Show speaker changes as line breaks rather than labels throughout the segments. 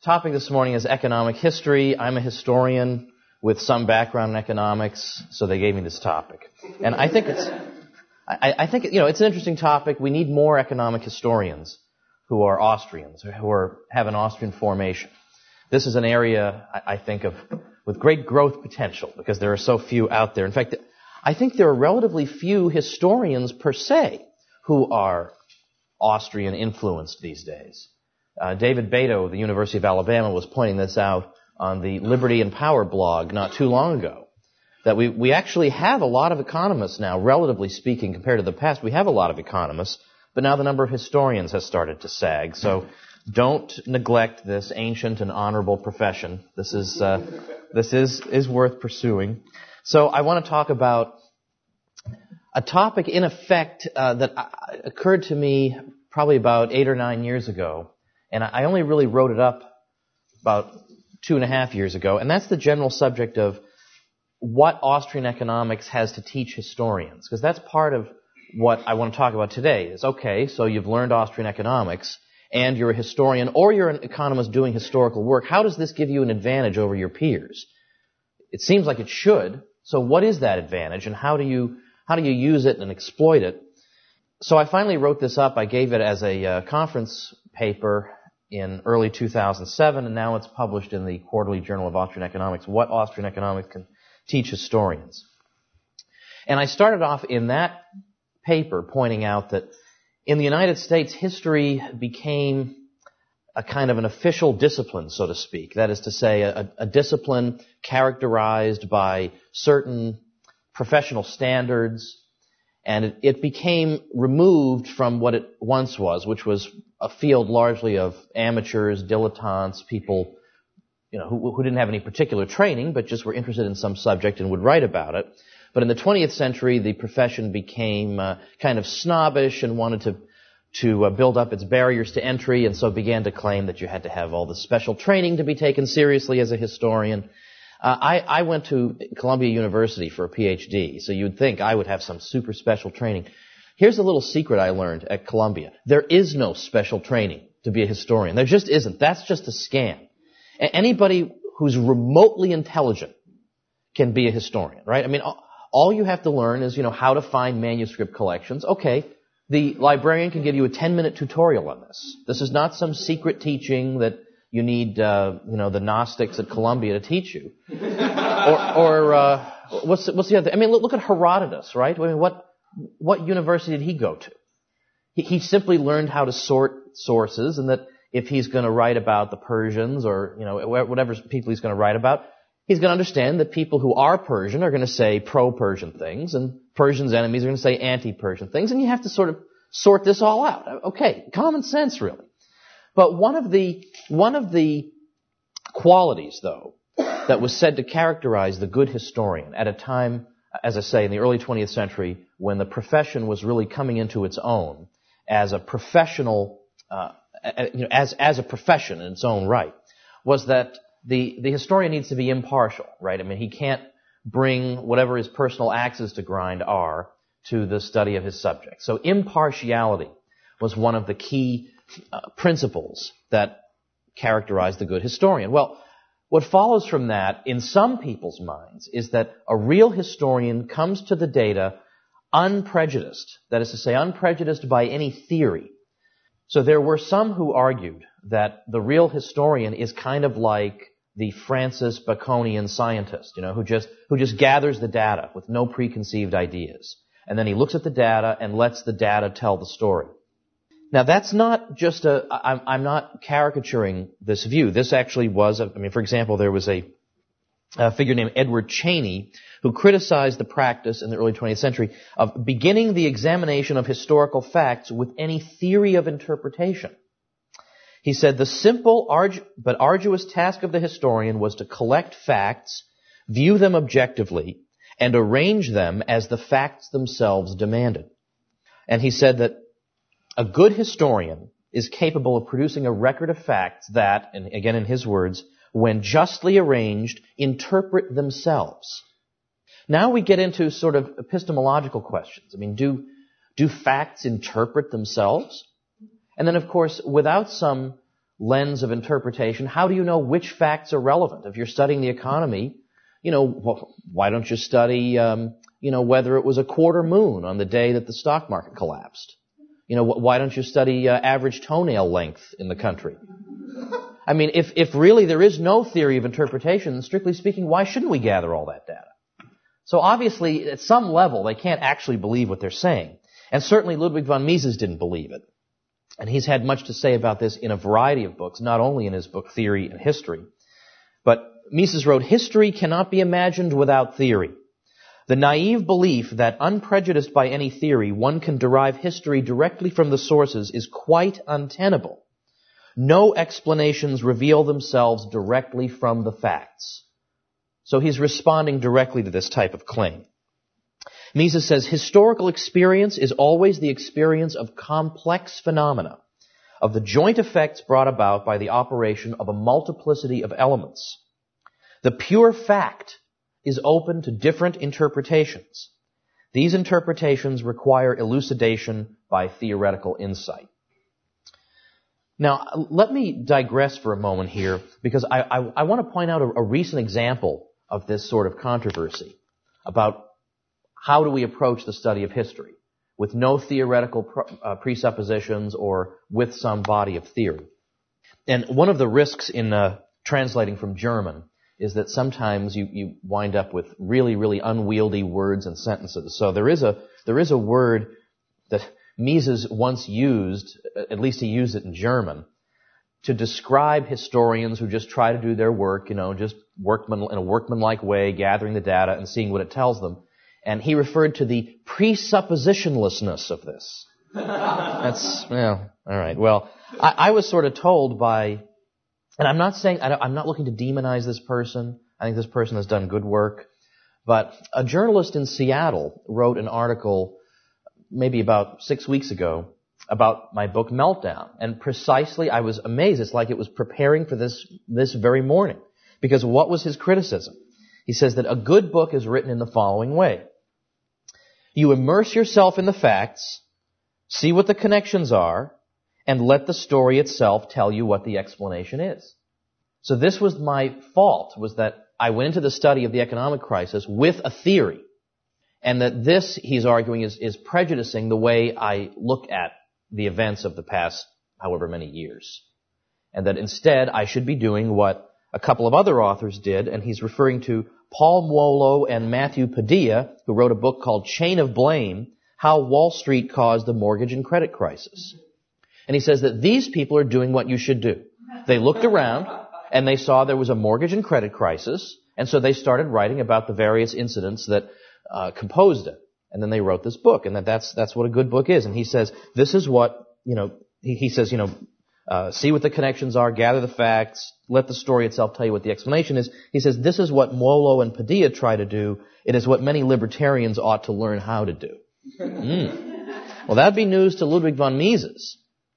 Topic this morning is economic history. I'm a historian with some background in economics, so they gave me this topic. And I think it's an interesting topic. We need more economic historians who are Austrians, who have an Austrian formation. This is an area, I think, with great growth potential because there are so few out there. In fact, I think there are relatively few historians per se who are Austrian influenced these days. David Beto of the University of Alabama was pointing this out on the Liberty and Power blog not too long ago, that we actually have a lot of economists now, relatively speaking, compared to the past. We have a lot of economists, but now the number of historians has started to sag. So don't neglect this ancient and honorable profession. This is worth pursuing. So I want to talk about a topic, in effect, that occurred to me probably about 8 or 9 years ago. And I only really wrote it up about 2.5 years ago, and that's the general subject of what Austrian economics has to teach historians, because that's part of what I want to talk about today. Is okay, so you've learned Austrian economics, and you're a historian, or you're an economist doing historical work. How does this give you an advantage over your peers? It seems like it should. So what is that advantage, and how do you use it and exploit it? So I finally wrote this up. I gave it as a conference paper in early 2007, and now it's published in the Quarterly Journal of Austrian Economics, What Austrian Economics Can Teach Historians. And I started off in that paper pointing out that in the United States, history became a kind of an official discipline, so to speak. That is to say, a discipline characterized by certain professional standards, and it became removed from what it once was, which was a field largely of amateurs, dilettantes, people, who didn't have any particular training, but just were interested in some subject and would write about it. But in the 20th century, the profession became kind of snobbish and wanted to build up its barriers to entry, and so began to claim that you had to have all the special training to be taken seriously as a historian. I went to Columbia University for a PhD, so you'd think I would have some super special training. Here's a little secret I learned at Columbia. There is no special training to be a historian. There just isn't. That's just a scam. Anybody who's remotely intelligent can be a historian, right? I mean, all you have to learn is, how to find manuscript collections. Okay, the librarian can give you a 10-minute tutorial on this. This is not some secret teaching that you need, the Gnostics at Columbia to teach you. or what's the other? I mean, look at Herodotus, right? I mean, what university did he go to? He simply learned how to sort sources, and that if he's going to write about the Persians or, whatever people he's going to write about, he's going to understand that people who are Persian are going to say pro-Persian things, and Persian's enemies are going to say anti-Persian things, and you have to sort of sort this all out. Okay, common sense, really. But one of the qualities, though, that was said to characterize the good historian at a time, as I say, in the early 20th century, when the profession was really coming into its own as a professional, as a profession in its own right, was that the historian needs to be impartial, right? I mean, he can't bring whatever his personal axes to grind are to the study of his subject. So impartiality was one of the key principles that characterize the good historian. Well, what follows from that, in some people's minds, is that a real historian comes to the data unprejudiced. That is to say, unprejudiced by any theory. So there were some who argued that the real historian is kind of like the Francis Baconian scientist, who just gathers the data with no preconceived ideas. And then he looks at the data and lets the data tell the story. Now, that's not just I'm not caricaturing this view. This actually was, for example, there was a figure named Edward Cheney who criticized the practice in the early 20th century of beginning the examination of historical facts with any theory of interpretation. He said the simple but arduous task of the historian was to collect facts, view them objectively, and arrange them as the facts themselves demanded. And he said that a good historian is capable of producing a record of facts that, and again in his words, when justly arranged, interpret themselves. Now we get into sort of epistemological questions. I mean, do facts interpret themselves? And then, of course, without some lens of interpretation, how do you know which facts are relevant? If you're studying the economy, why don't you study, whether it was a quarter moon on the day that the stock market collapsed? Why don't you study average toenail length in the country? I mean, if really there is no theory of interpretation, strictly speaking, why shouldn't we gather all that data? So obviously, at some level, they can't actually believe what they're saying. And certainly Ludwig von Mises didn't believe it. And he's had much to say about this in a variety of books, not only in his book Theory and History. But Mises wrote, "History cannot be imagined without theory. The naive belief that, unprejudiced by any theory, one can derive history directly from the sources is quite untenable. No explanations reveal themselves directly from the facts." So he's responding directly to this type of claim. Mises says, "Historical experience is always the experience of complex phenomena, of the joint effects brought about by the operation of a multiplicity of elements. The pure fact is open to different interpretations. These interpretations require elucidation by theoretical insight." Now, let me digress for a moment here, because I want to point out a recent example of this sort of controversy about how do we approach the study of history with no theoretical presuppositions or with some body of theory. And one of the risks in translating from German is that sometimes you wind up with really, really unwieldy words and sentences. So there is a word that Mises once used, at least he used it in German, to describe historians who just try to do their work, just in a workmanlike way, gathering the data and seeing what it tells them. And he referred to the presuppositionlessness of this. All right. Well, I was sort of told by, and I'm not looking to demonize this person. I think this person has done good work. But a journalist in Seattle wrote an article maybe about 6 weeks ago about my book Meltdown. And precisely, I was amazed. It's like it was preparing for this very morning. Because what was his criticism? He says that a good book is written in the following way. You immerse yourself in the facts, see what the connections are, and let the story itself tell you what the explanation is. So this was my fault, was that I went into the study of the economic crisis with a theory. And that this, he's arguing, is prejudicing the way I look at the events of the past however many years. And that instead I should be doing what a couple of other authors did, and he's referring to Paul Muolo and Matthew Padilla, who wrote a book called Chain of Blame, How Wall Street Caused the Mortgage and Credit Crisis. And he says that these people are doing what you should do. They looked around, and they saw there was a mortgage and credit crisis, and so they started writing about the various incidents that composed it. And then they wrote this book, and that's what a good book is. And he says, this is what, he says, see what the connections are, gather the facts, let the story itself tell you what the explanation is. He says, this is what Muolo and Padilla try to do. It is what many libertarians ought to learn how to do. Well, that'd be news to Ludwig von Mises.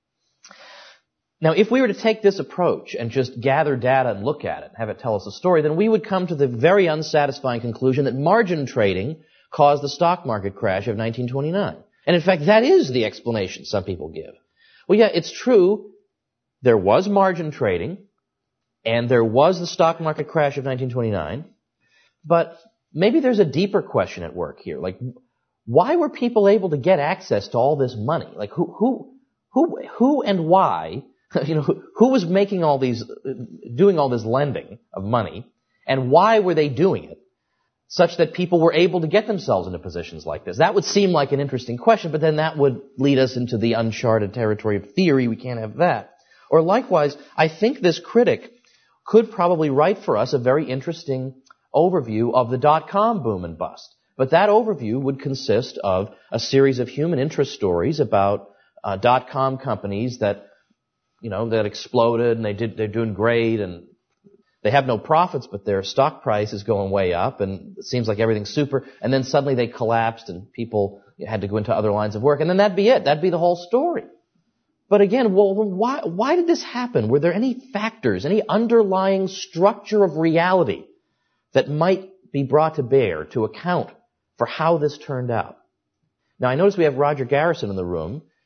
Now, if we were to take this approach and just gather data and look at it, have it tell us a story, then we would come to the very unsatisfying conclusion that margin trading caused the stock market crash of 1929. And in fact, that is the explanation some people give. Well, yeah, it's true. There was margin trading, and there was the stock market crash of 1929, but maybe there's a deeper question at work here. Like, why were people able to get access to all this money? Like, who and why? Who was making all these, doing all this lending of money, and why were they doing it such that people were able to get themselves into positions like this? That would seem like an interesting question, but then that would lead us into the uncharted territory of theory. We can't have that. Or likewise, I think this critic could probably write for us a very interesting overview of the dot-com boom and bust. But that overview would consist of a series of human interest stories about dot-com companies that exploded, and they're doing great, and they have no profits, but their stock price is going way up, and it seems like everything's super, and then suddenly they collapsed, and people had to go into other lines of work, and then that'd be it. That'd be the whole story. But again, why did this happen? Were there any factors, any underlying structure of reality that might be brought to bear to account for how this turned out? Now, I notice we have Roger Garrison in the room.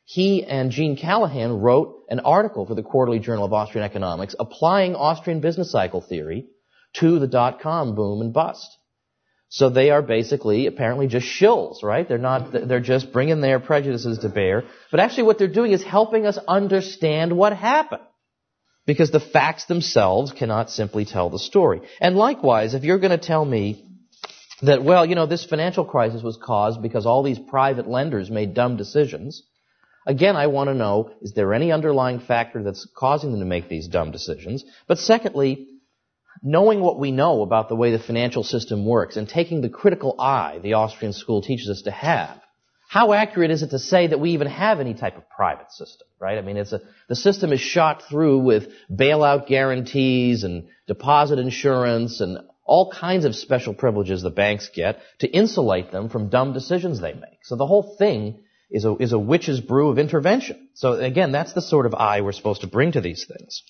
he and Gene Callahan wrote an article for the Quarterly Journal of Austrian Economics applying Austrian business cycle theory to the dot-com boom and bust. So they are basically, apparently, just shills, right? They're just bringing their prejudices to bear. But actually what they're doing is helping us understand what happened. Because the facts themselves cannot simply tell the story. And likewise, if you're going to tell me that, well, this financial crisis was caused because all these private lenders made dumb decisions, again, I want to know, is there any underlying factor that's causing them to make these dumb decisions? But secondly, knowing what we know about the way the financial system works and taking the critical eye the Austrian school teaches us to have, how accurate is it to say that we even have any type of private system, right? I mean, the system is shot through with bailout guarantees and deposit insurance and all kinds of special privileges the banks get to insulate them from dumb decisions they make. So the whole thing is a witch's brew of intervention. So again, that's the sort of eye we're supposed to bring to these things.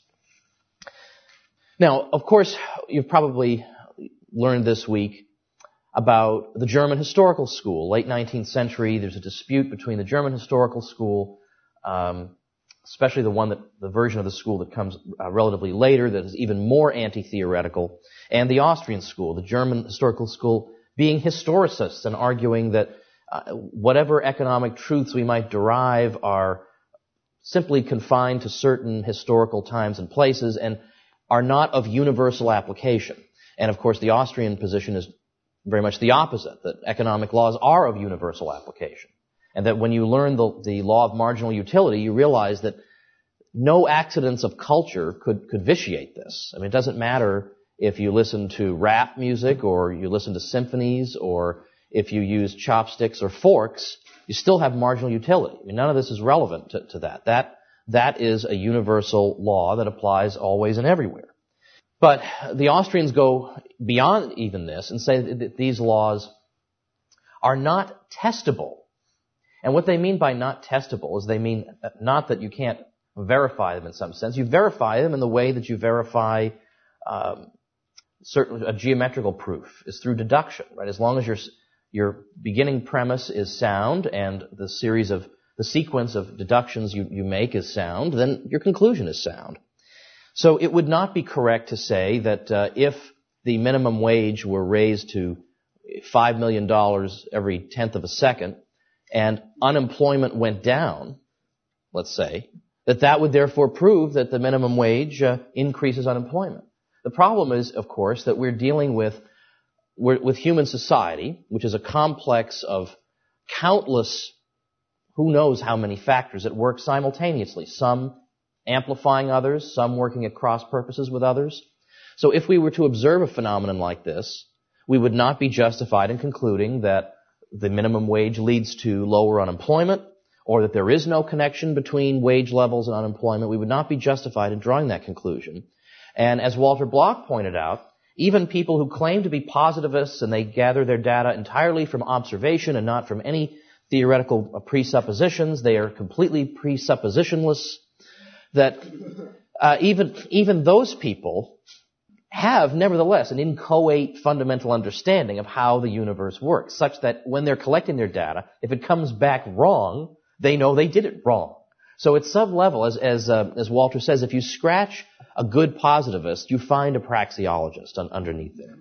Now, of course, you've probably learned this week about the German historical school. Late 19th century, there's a dispute between the German historical school, especially the version of the school that comes relatively later, that is even more anti-theoretical, and the Austrian school, the German historical school, being historicists and arguing that whatever economic truths we might derive are simply confined to certain historical times and places and are not of universal application. And of course, the Austrian position is very much the opposite, that economic laws are of universal application. And that when you learn the law of marginal utility, you realize that no accidents of culture could vitiate this. I mean, it doesn't matter if you listen to rap music or you listen to symphonies or if you use chopsticks or forks, you still have marginal utility. I mean, none of this is relevant to that. That is a universal law that applies always and everywhere. But the Austrians go beyond even this and say that these laws are not testable. And what they mean by not testable is they mean not that you can't verify them in some sense. You verify them in the way that you verify a geometrical proof is through deduction, right? As long as your beginning premise is sound and the sequence of deductions you make is sound, then your conclusion is sound. So it would not be correct to say that if the minimum wage were raised to $5 million every tenth of a second and unemployment went down, let's say, that would therefore prove that the minimum wage increases unemployment. The problem is, of course, that we're dealing with human society, which is a complex of countless, who knows how many factors at work simultaneously, some amplifying others, some working at cross purposes with others. So if we were to observe a phenomenon like this, we would not be justified in concluding that the minimum wage leads to lower unemployment or that there is no connection between wage levels and unemployment. We would not be justified in drawing that conclusion. And as Walter Block pointed out, even people who claim to be positivists and they gather their data entirely from observation and not from any theoretical presuppositions, they are completely presuppositionless, that even those people have, nevertheless, an inchoate fundamental understanding of how the universe works, such that when they're collecting their data, if it comes back wrong, they know they did it wrong. So at some level, as Walter says, if you scratch a good positivist, you find a praxeologist underneath there.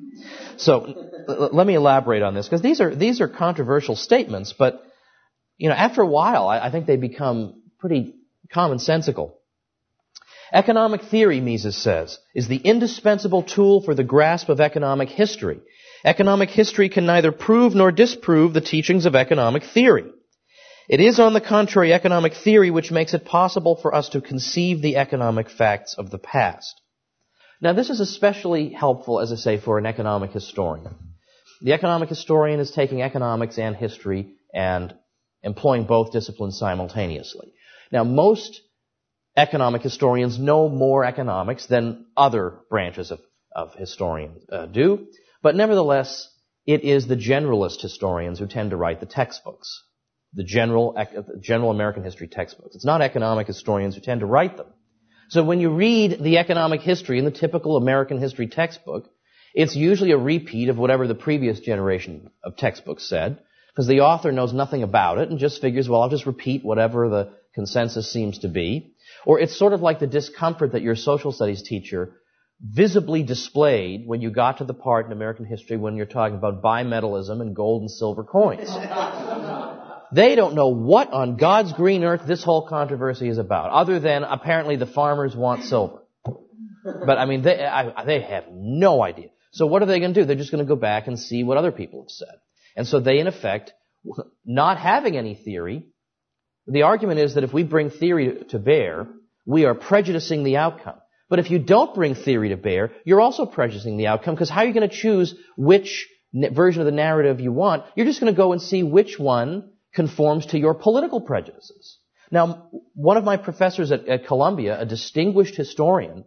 So let me elaborate on this, because these are controversial statements, but after a while, I think they become pretty commonsensical. Economic theory, Mises says, is the indispensable tool for the grasp of economic history. Economic history can neither prove nor disprove the teachings of economic theory. It is, on the contrary, economic theory which makes it possible for us to conceive the economic facts of the past. Now, this is especially helpful, as I say, for an economic historian. The economic historian is taking economics and history and employing both disciplines simultaneously. Now, most economic historians know more economics than other branches of historians do, but nevertheless, it is the generalist historians who tend to write the textbooks, the general American history textbooks. It's not economic historians who tend to write them. So when you read the economic history in the typical American history textbook, it's usually a repeat of whatever the previous generation of textbooks said, because the author knows nothing about it and just figures, well, I'll just repeat whatever the consensus seems to be, or it's sort of like the discomfort that your social studies teacher visibly displayed when you got to the part in American history when you're talking about bimetallism and gold and silver coins. They don't know what on God's green earth this whole controversy is about, other than apparently the farmers want silver. But I mean, they have no idea. So what are they going to do? They're just going to go back and see what other people have said. And so they, in effect, not having any theory, the argument is that if we bring theory to bear, we are prejudicing the outcome. But if you don't bring theory to bear, you're also prejudicing the outcome, because how are you going to choose which version of the narrative you want? You're just going to go and see which one conforms to your political prejudices. Now, one of my professors at Columbia, a distinguished historian,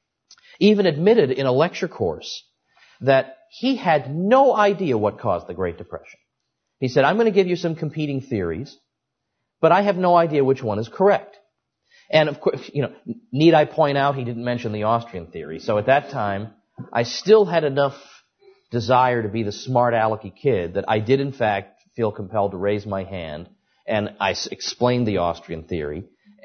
even admitted in a lecture course that he had no idea what caused the Great Depression. He said, I'm going to give you some competing theories, but I have no idea which one is correct. And of course, need I point out he didn't mention the Austrian theory. So at that time, I still had enough desire to be the smart alecky kid that I did in fact feel compelled to raise my hand, and I explained the Austrian theory,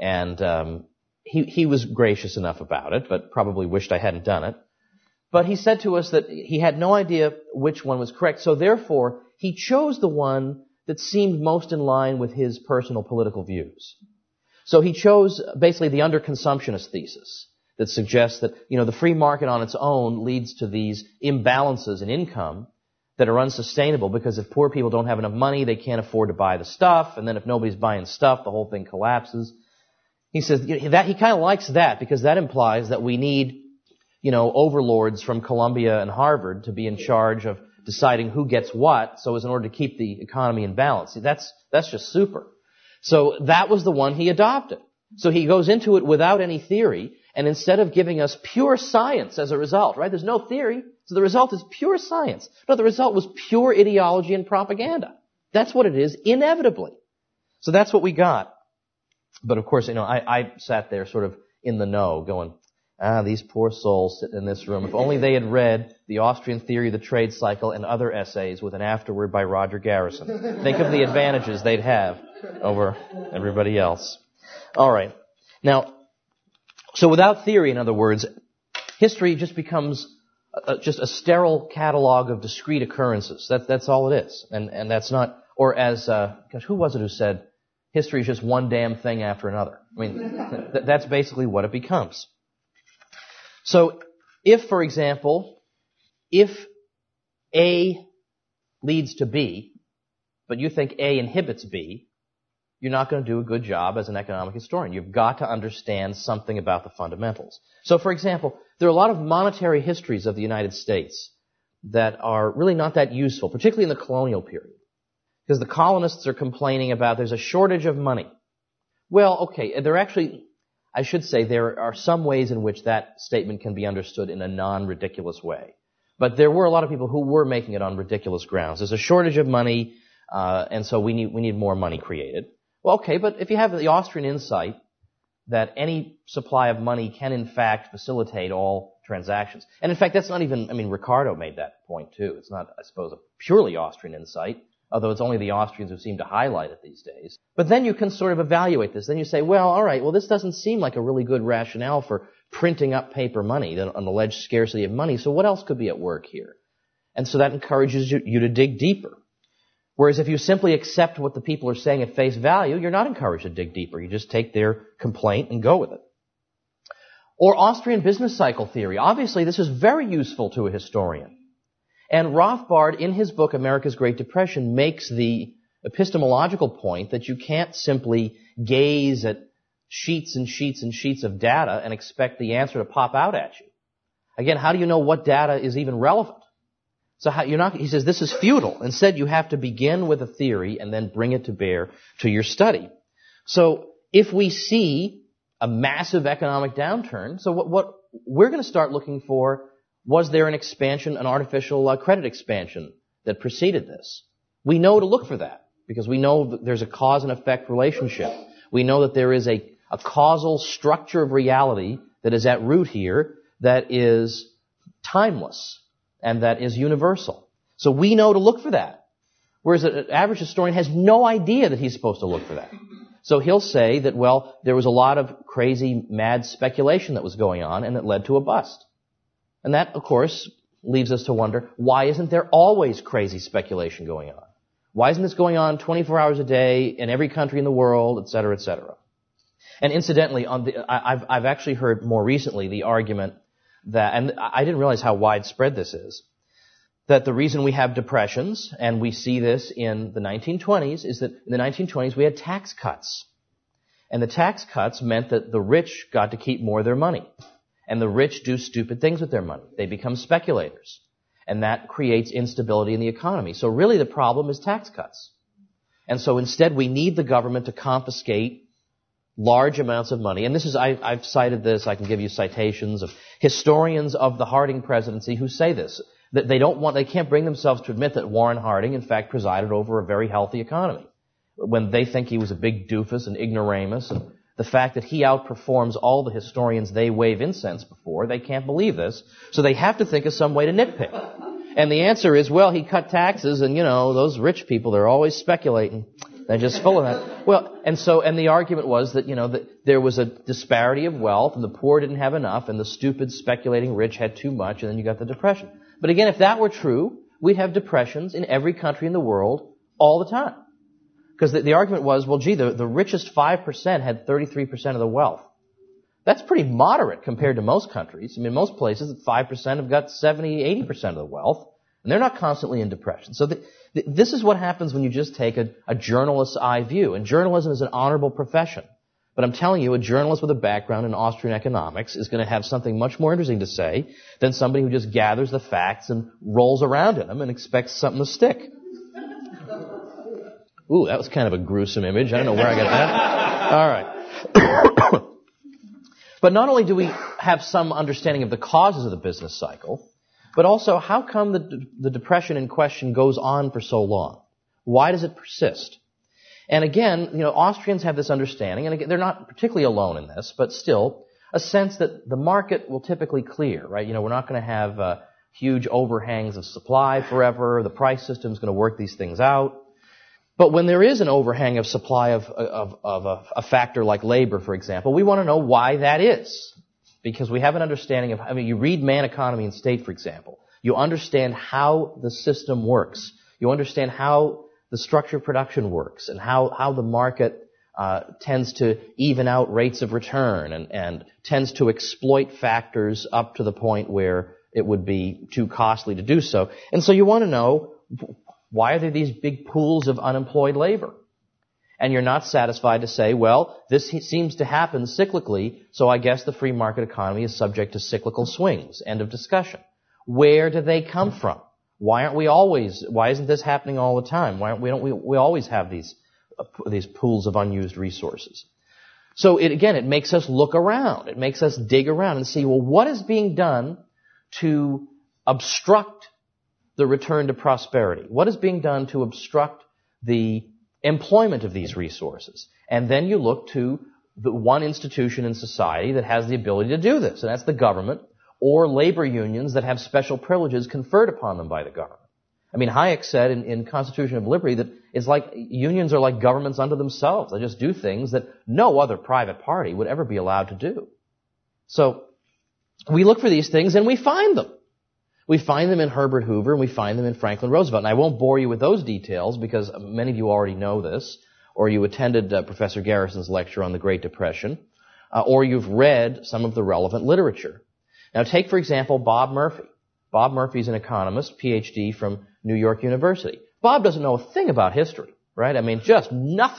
and he was gracious enough about it, but probably wished I hadn't done it. But he said to us that he had no idea which one was correct, so therefore he chose the one that seemed most in line with his personal political views. So he chose basically the underconsumptionist thesis that suggests that, the free market on its own leads to these imbalances in income that are unsustainable, because if poor people don't have enough money, they can't afford to buy the stuff, and then if nobody's buying stuff, the whole thing collapses. He says that he kind of likes that, because that implies that we need, overlords from Columbia and Harvard to be in charge of deciding who gets what, so as in order to keep the economy in balance. See, that's just super. So that was the one he adopted. So he goes into it without any theory, and instead of giving us pure science as a result, right? There's no theory, so the result is pure science. No, the result was pure ideology and propaganda. That's what it is, inevitably. So that's what we got. But of course, I sat there sort of in the know, going, these poor souls sitting in this room. If only they had read The Austrian Theory of the Trade Cycle and other essays with an afterword by Roger Garrison. Think of the advantages they'd have over everybody else. All right. Now, so without theory, in other words, history just becomes just a sterile catalog of discrete occurrences. That's all it is. And that's not, or as, who was it who said, history is just one damn thing after another. I mean, that's basically what it becomes. So, if, for example, if A leads to B, but you think A inhibits B, you're not going to do a good job as an economic historian. You've got to understand something about the fundamentals. So, for example, there are a lot of monetary histories of the United States that are really not that useful, particularly in the colonial period, because the colonists are complaining about there's a shortage of money. Well, okay, I should say there are some ways in which that statement can be understood in a non-ridiculous way. But there were a lot of people who were making it on ridiculous grounds. There's a shortage of money, and so we need more money created. Well, okay, but if you have the Austrian insight that any supply of money can in fact facilitate all transactions, and in fact that's not even, Ricardo made that point too. It's not, I suppose, a purely Austrian insight, although it's only the Austrians who seem to highlight it these days. But then you can sort of evaluate this. Then you say, well, all right, this doesn't seem like a really good rationale for printing up paper money, an alleged scarcity of money, so what else could be at work here? And so that encourages you to dig deeper. Whereas if you simply accept what the people are saying at face value, you're not encouraged to dig deeper. You just take their complaint and go with it. Or Austrian business cycle theory. Obviously, this is very useful to a historian. And Rothbard, in his book, America's Great Depression, makes the epistemological point that you can't simply gaze at sheets and sheets and sheets of data and expect the answer to pop out at you. Again, how do you know what data is even relevant? So he says this is futile. Instead, you have to begin with a theory and then bring it to bear to your study. So if we see a massive economic downturn, so what we're going to start looking for, was there an artificial credit expansion that preceded this? We know to look for that because we know that there's a cause and effect relationship. We know that there is a causal structure of reality that is at root here that is timeless and that is universal. So we know to look for that. Whereas an average historian has no idea that he's supposed to look for that. So he'll say that, well, there was a lot of crazy, mad speculation that was going on, and it led to a bust. And that, of course, leaves us to wonder, why isn't there always crazy speculation going on? Why isn't this going on 24 hours a day in every country in the world, et cetera, et cetera? And incidentally, I've actually heard more recently the argument that, and I didn't realize how widespread this is, that the reason we have depressions, and we see this in the 1920s, is that in the 1920s we had tax cuts. And the tax cuts meant that the rich got to keep more of their money. And the rich do stupid things with their money. They become speculators. And that creates instability in the economy. So really the problem is tax cuts. And so instead we need the government to confiscate large amounts of money. And this is, I've cited this, I can give you citations of historians of the Harding presidency who say this. That they can't bring themselves to admit that Warren Harding, in fact, presided over a very healthy economy. When they think he was a big doofus, an ignoramus, and the fact that he outperforms all the historians they wave incense before, they can't believe this. So they have to think of some way to nitpick. And the answer is, well, he cut taxes, and those rich people, they're always speculating. They're just full of that. Well, and the argument was that, that there was a disparity of wealth, and the poor didn't have enough, and the stupid speculating rich had too much, and then you got the depression. But again, if that were true, we'd have depressions in every country in the world all the time. Because the argument was, well, gee, the richest 5% had 33% of the wealth. That's pretty moderate compared to most countries. I mean, most places, 5% have got 70, 80% of the wealth, and they're not constantly in depression. So this is what happens when you just take a journalist's eye view. And journalism is an honorable profession. But I'm telling you, a journalist with a background in Austrian economics is going to have something much more interesting to say than somebody who just gathers the facts and rolls around in them and expects something to stick. Ooh, that was kind of a gruesome image. I don't know where I got that. All right. But not only do we have some understanding of the causes of the business cycle, but also how come the depression in question goes on for so long? Why does it persist? And again, Austrians have this understanding, and again, they're not particularly alone in this, but still, a sense that the market will typically clear, right? We're not going to have huge overhangs of supply forever. The price system is going to work these things out. But when there is an overhang of supply of a factor like labor, for example, we want to know why that is. Because we have an understanding of, you read Man, Economy, and State, for example. You understand how the system works. You understand how the structure of production works and how the market tends to even out rates of return and tends to exploit factors up to the point where it would be too costly to do so. And so you want to know, why are there these big pools of unemployed labor? And you're not satisfied to say, well, this seems to happen cyclically, so I guess the free market economy is subject to cyclical swings. End of discussion. Where do they come from? Why isn't this happening all the time? Why don't we always have these pools of unused resources? So it makes us look around. It makes us dig around and see, well, what is being done to obstruct the return to prosperity? What is being done to obstruct the employment of these resources? And then you look to the one institution in society that has the ability to do this, and that's the government, or labor unions that have special privileges conferred upon them by the government. Hayek said in Constitution of Liberty that it's like unions are like governments unto themselves. They just do things that no other private party would ever be allowed to do. So we look for these things and we find them. We find them in Herbert Hoover and we find them in Franklin Roosevelt. And I won't bore you with those details because many of you already know this, or you attended Professor Garrison's lecture on the Great Depression, or you've read some of the relevant literature. Now take, for example, Bob Murphy. Bob Murphy's an economist, PhD from New York University. Bob doesn't know a thing about history, right? Just nothing.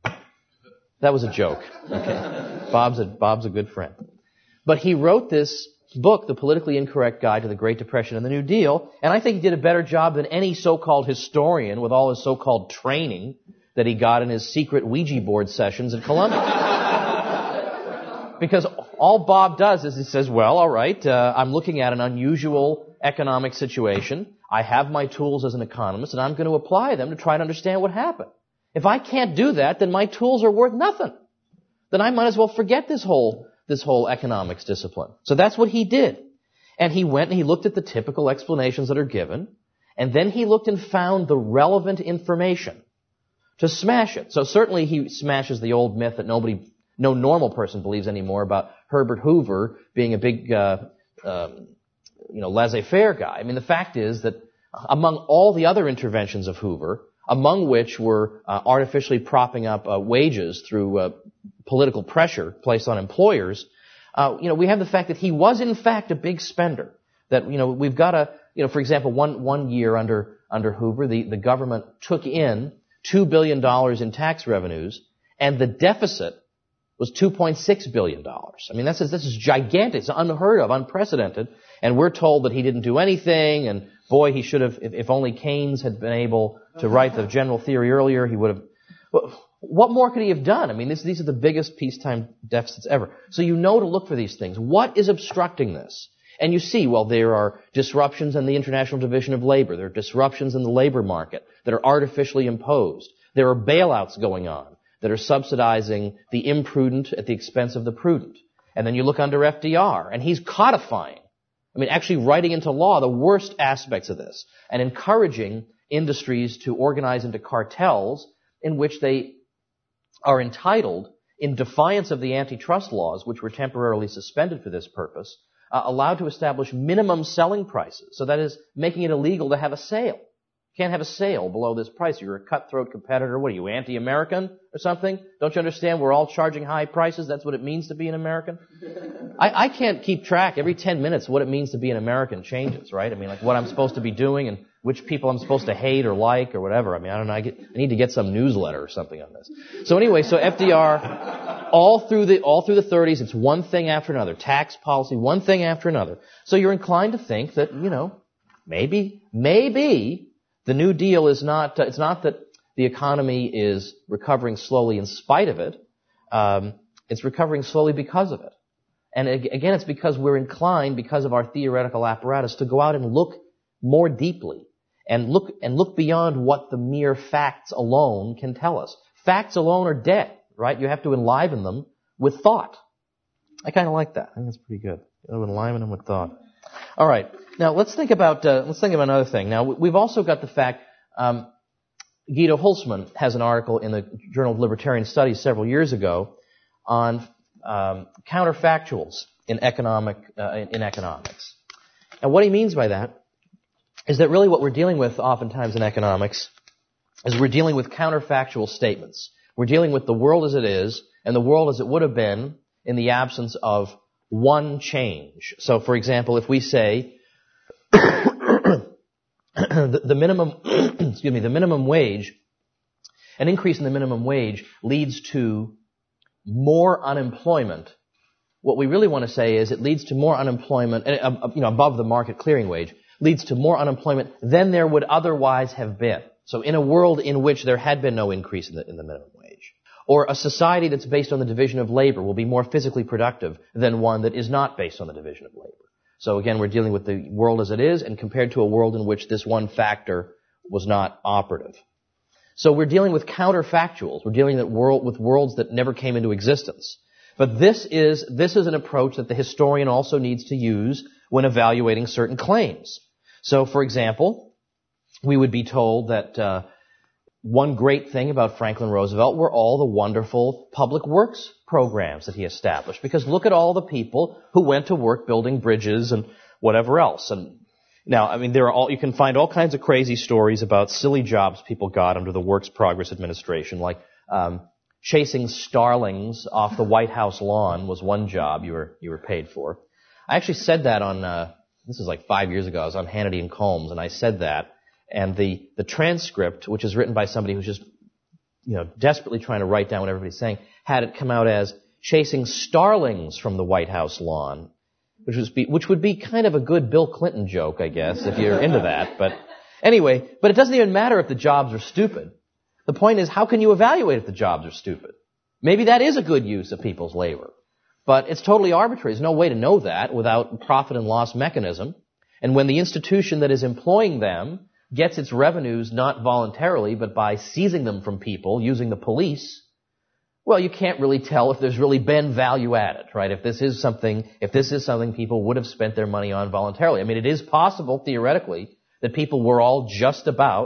That was a joke. Okay. Bob's a good friend. But he wrote this book, The Politically Incorrect Guide to the Great Depression and the New Deal, and I think he did a better job than any so-called historian with all his so-called training that he got in his secret Ouija board sessions at Columbia. Because all Bob does is he says, well, all right, I'm looking at an unusual economic situation. I have my tools as an economist, and I'm going to apply them to try to understand what happened. If I can't do that, then my tools are worth nothing. Then I might as well forget this whole economics discipline. So that's what he did. And he went and he looked at the typical explanations that are given, and then he looked and found the relevant information to smash it. So certainly he smashes the old myth that no normal person believes anymore about Herbert Hoover being a big, laissez-faire guy. I mean, the fact is that among all the other interventions of Hoover, among which were artificially propping up wages through political pressure placed on employers, we have the fact that he was in fact a big spender. That, we've got for example, one year under Hoover, the government took in $2 billion in tax revenues, and the deficit was $2.6 billion. I mean, this is gigantic. It's unheard of, unprecedented. And we're told that he didn't do anything, and boy, he should have, if only Keynes had been able to write the general theory earlier, he would have. What more could he have done? I mean, these are the biggest peacetime deficits ever. So to look for these things. What is obstructing this? And you see, there are disruptions in the International Division of Labor. There are disruptions in the labor market that are artificially imposed. There are bailouts going on that are subsidizing the imprudent at the expense of the prudent. And then you look under FDR, and he's codifying, actually writing into law the worst aspects of this, and encouraging industries to organize into cartels in which they are entitled, in defiance of the antitrust laws, which were temporarily suspended for this purpose, allowed to establish minimum selling prices. So that is making it illegal to have a sale. You can't have a sale below this price. You're a cutthroat competitor. What are you, anti-American or something? Don't you understand we're all charging high prices? That's what it means to be an American? I can't keep track. Every 10 minutes what it means to be an American changes, right? What I'm supposed to be doing and which people I'm supposed to hate or like or whatever. I don't know. I need to get some newsletter or something on this. So anyway, FDR, all through the 30s, it's one thing after another. Tax policy, one thing after another. So you're inclined to think that, maybe the New Deal is not, it's not that the economy is recovering slowly in spite of it. It's recovering slowly because of it. And again, it's because we're inclined, because of our theoretical apparatus, to go out and look more deeply and look beyond what the mere facts alone can tell us. Facts alone are dead, right? You have to enliven them with thought. I kind of like that. I think that's pretty good. You enliven them with thought. All right. Now let's think about another thing. Now we've also got the fact. Guido Hulsmann has an article in the Journal of Libertarian Studies several years ago on counterfactuals in economics. And what he means by that is that really what we're dealing with oftentimes in economics is we're dealing with counterfactual statements. We're dealing with the world as it is and the world as it would have been in the absence of one change. So, for example, if we say the minimum wage, an increase in the minimum wage leads to more unemployment. What we really want to say is it leads to more unemployment, above the market clearing wage, leads to more unemployment than there would otherwise have been. So in a world in which there had been no increase in the minimum wage, or a society that's based on the division of labor will be more physically productive than one that is not based on the division of labor. So again, we're dealing with the world as it is, and compared to a world in which this one factor was not operative. So we're dealing with counterfactuals. We're dealing with worlds that never came into existence. But this is an approach that the historian also needs to use when evaluating certain claims. So, for example, we would be told that one great thing about Franklin Roosevelt were all the wonderful public works programs that he established. Because look at all the people who went to work building bridges and whatever else. And now, you can find all kinds of crazy stories about silly jobs people got under the Works Progress Administration, like chasing starlings off the White House lawn was one job you were paid for. I actually said that on this is like 5 years ago. I was on Hannity and Colmes, and I said that. And the transcript, which is written by somebody who's just desperately trying to write down what everybody's saying, had it come out as chasing starlings from the White House lawn, which would be kind of a good Bill Clinton joke, I guess, if you're into that. But anyway, it doesn't even matter if the jobs are stupid. The point is, how can you evaluate if the jobs are stupid? Maybe that is a good use of people's labor. But it's totally arbitrary. There's no way to know that without profit and loss mechanism. And when the institution that is employing them gets its revenues not voluntarily, but by seizing them from people using the police, well, you can't really tell if there's really been value added, right? If this is something people would have spent their money on voluntarily. It is possible, theoretically, that people were all just about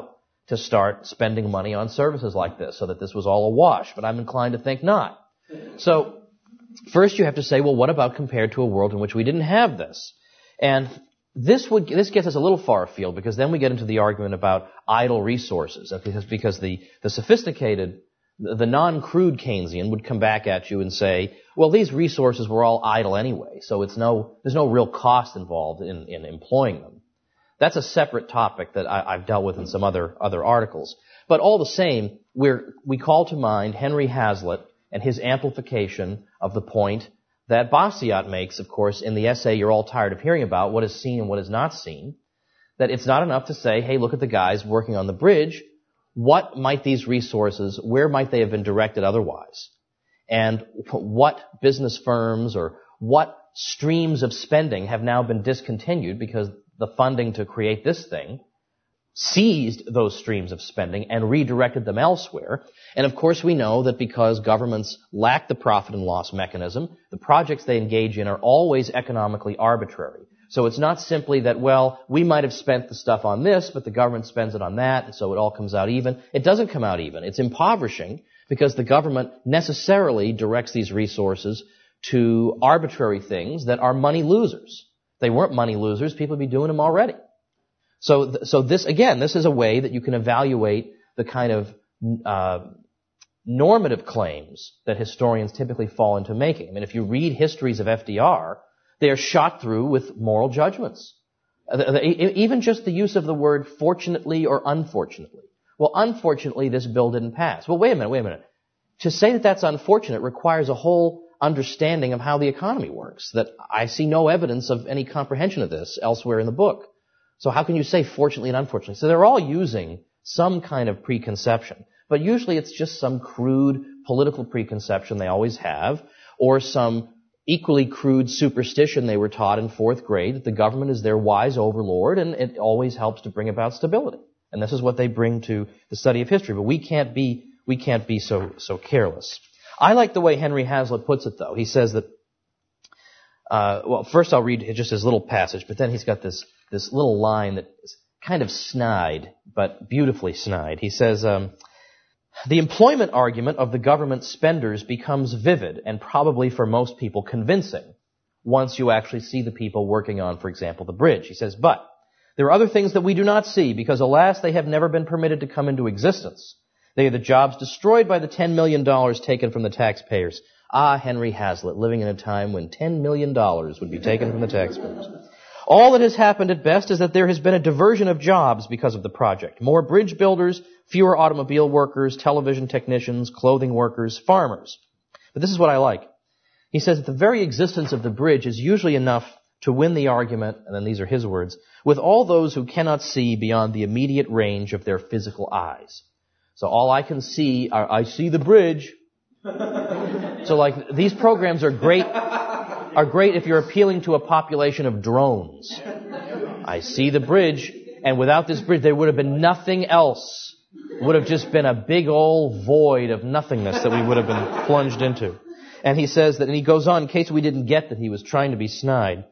to start spending money on services like this, so that this was all a wash, but I'm inclined to think not. So, first you have to say, well, what about compared to a world in which we didn't have this? And this gets us a little far afield, because then we get into the argument about idle resources, because the sophisticated, the non-crude Keynesian would come back at you and say, well, these resources were all idle anyway, so there's no real cost involved in employing them. That's a separate topic that I've dealt with in some other articles. But all the same, we call to mind Henry Hazlitt and his amplification of the point that Bastiat makes, of course, in the essay you're all tired of hearing about, what is seen and what is not seen, that it's not enough to say, hey, look at the guys working on the bridge. What might these resources, where might they have been directed otherwise? And what business firms or what streams of spending have now been discontinued because the funding to create this thing seized those streams of spending and redirected them elsewhere. And of course we know that because governments lack the profit and loss mechanism, the projects they engage in are always economically arbitrary. So it's not simply that, well, we might have spent the stuff on this, but the government spends it on that, and so it all comes out even. It doesn't come out even. It's impoverishing because the government necessarily directs these resources to arbitrary things that are money losers. If they weren't money losers, people would be doing them already. So this, again, this is a way that you can evaluate the kind of normative claims that historians typically fall into making. I mean, if you read histories of FDR, they are shot through with moral judgments. Even just the use of the word fortunately or unfortunately. Well, unfortunately, this bill didn't pass. Well, wait a minute. To say that that's unfortunate requires a whole understanding of how the economy works, that I see no evidence of any comprehension of this elsewhere in the book. So how can you say fortunately and unfortunately? So they're all using some kind of preconception. But usually it's just some crude political preconception they always have, or some equally crude superstition they were taught in fourth grade that the government is their wise overlord and it always helps to bring about stability. And this is what they bring to the study of history. But we can't be so careless. I like the way Henry Hazlitt puts it, though. He says that, well, first I'll read just his little passage, but then he's got this little line that is kind of snide, but beautifully snide. He says, the employment argument of the government spenders becomes vivid and probably for most people convincing once you actually see the people working on, for example, the bridge. He says, but there are other things that we do not see because, alas, they have never been permitted to come into existence. They are the jobs destroyed by the $10 million taken from the taxpayers. Ah, Henry Hazlitt, living in a time when $10 million would be taken from the taxpayers. All that has happened at best is that there has been a diversion of jobs because of the project. More bridge builders, fewer automobile workers, television technicians, clothing workers, farmers. But this is what I like. He says that the very existence of the bridge is usually enough to win the argument, and then these are his words, with all those who cannot see beyond the immediate range of their physical eyes. So all I can see I see the bridge. So like these programs are great if you're appealing to a population of drones. I see the bridge, and without this bridge there would have been nothing else. It would have just been a big old void of nothingness that we would have been plunged into. And he says that, and he goes on, in case we didn't get that he was trying to be snide,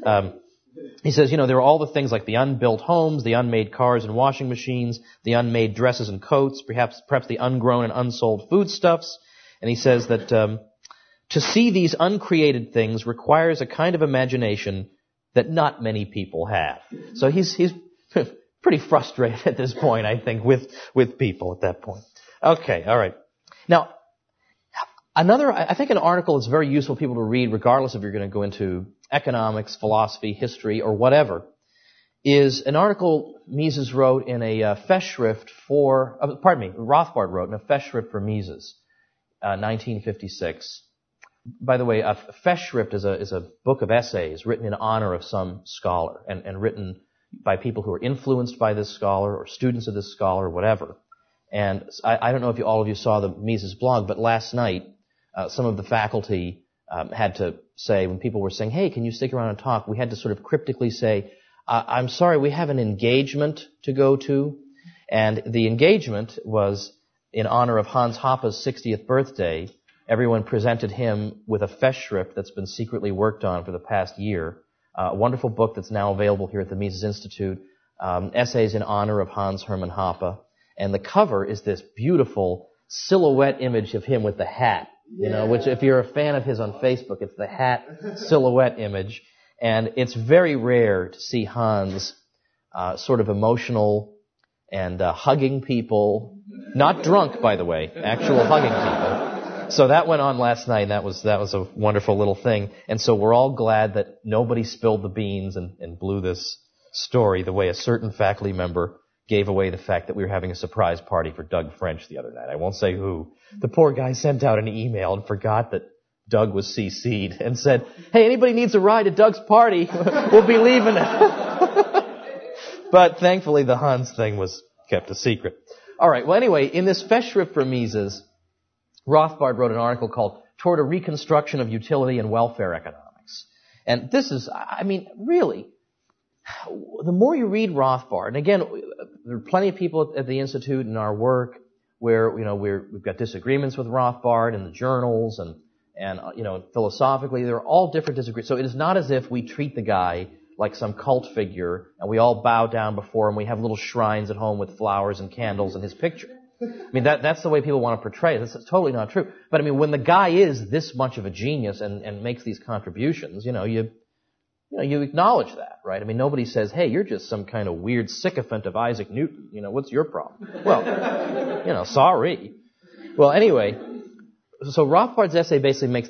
he says, there are all the things like the unbuilt homes, the unmade cars and washing machines, the unmade dresses and coats, perhaps the ungrown and unsold foodstuffs. And he says that to see these uncreated things requires a kind of imagination that not many people have. So he's pretty frustrated at this point, I think, with people at that point. Okay, all right. Now, I think an article that's very useful for people to read, regardless if you're going to go into economics, philosophy, history, or whatever, is an article Mises wrote in a Festschrift Rothbard wrote in a Festschrift for Mises, 1956. By the way, a Festschrift is a book of essays written in honor of some scholar and written by people who are influenced by this scholar or students of this scholar or whatever. And I don't know if all of you saw the Mises blog, but last night some of the faculty had to say, when people were saying, hey, can you stick around and talk, we had to sort of cryptically say, I'm sorry, we have an engagement to go to. And the engagement was in honor of Hans Hoppe's 60th birthday. Everyone presented him with a Festschrift that's been secretly worked on for the past year. A wonderful book that's now available here at the Mises Institute. Essays in honor of Hans Hermann Hoppe. And the cover is this beautiful silhouette image of him with the hat, which if you're a fan of his on Facebook, it's the hat silhouette image. And it's very rare to see Hans sort of emotional and hugging people. Not drunk, by the way, actual hugging people. So that went on last night, and that was a wonderful little thing. And so we're all glad that nobody spilled the beans and blew this story the way a certain faculty member gave away the fact that we were having a surprise party for Doug French the other night. I won't say who. The poor guy sent out an email and forgot that Doug was CC'd and said, hey, anybody needs a ride to Doug's party, we'll be leaving it. But thankfully the Hans thing was kept a secret. All right, well anyway, in this Festschrift für Mises, Rothbard wrote an article called Toward a Reconstruction of Utility and Welfare Economics. And this is, really, the more you read Rothbard, and again, there are plenty of people at the Institute in our work where, we've got disagreements with Rothbard in the journals and philosophically, there are all different disagreements. So it is not as if we treat the guy like some cult figure and we all bow down before him. We have little shrines at home with flowers and candles and his picture. That's the way people want to portray it. That's totally not true. But when the guy is this much of a genius and makes these contributions, you acknowledge that, right? Nobody says, hey, you're just some kind of weird sycophant of Isaac Newton. What's your problem? Well, sorry. Well, anyway, so Rothbard's essay basically makes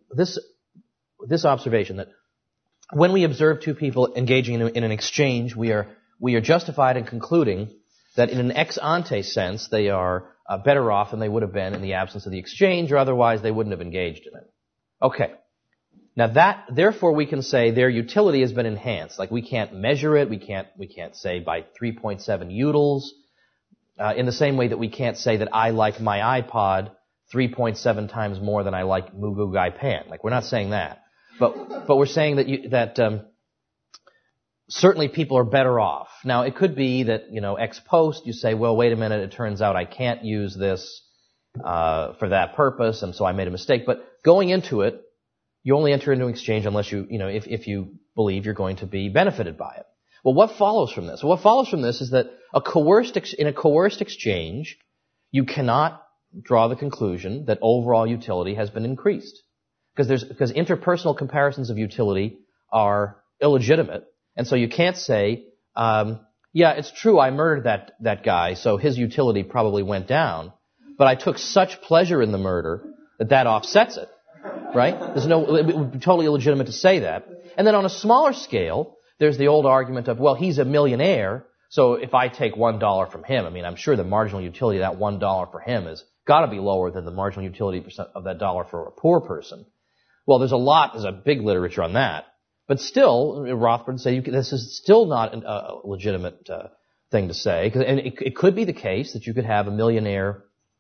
this observation that when we observe two people engaging in an exchange, we are justified in concluding that in an ex ante sense, they are better off than they would have been in the absence of the exchange, or otherwise they wouldn't have engaged in it. Okay. Now therefore we can say their utility has been enhanced. Like we can't measure it, we can't say by 3.7 utils, in the same way that we can't say that I like my iPod 3.7 times more than I like Mugu Gai Pan. Like we're not saying that. But we're saying that certainly people are better off. Now it could be that, ex post you say, well, wait a minute, it turns out I can't use this for that purpose, and so I made a mistake. But going into it, you only enter into exchange unless if you believe you're going to be benefited by it. Well, what follows from this? Well, what follows from this is that in a coerced exchange, you cannot draw the conclusion that overall utility has been increased. Because interpersonal comparisons of utility are illegitimate. And so you can't say, it's true, I murdered that guy, so his utility probably went down, but I took such pleasure in the murder that offsets it. Right? It would be totally illegitimate to say that. And then on a smaller scale, there's the old argument of, well, he's a millionaire, so if I take $1 from him, I'm sure the marginal utility of that $1 for him has got to be lower than the marginal utility of that dollar for a poor person. Well, there's a big literature on that. But still, Rothbard would say this is still not a legitimate thing to say. And it could be the case that you could have a millionaire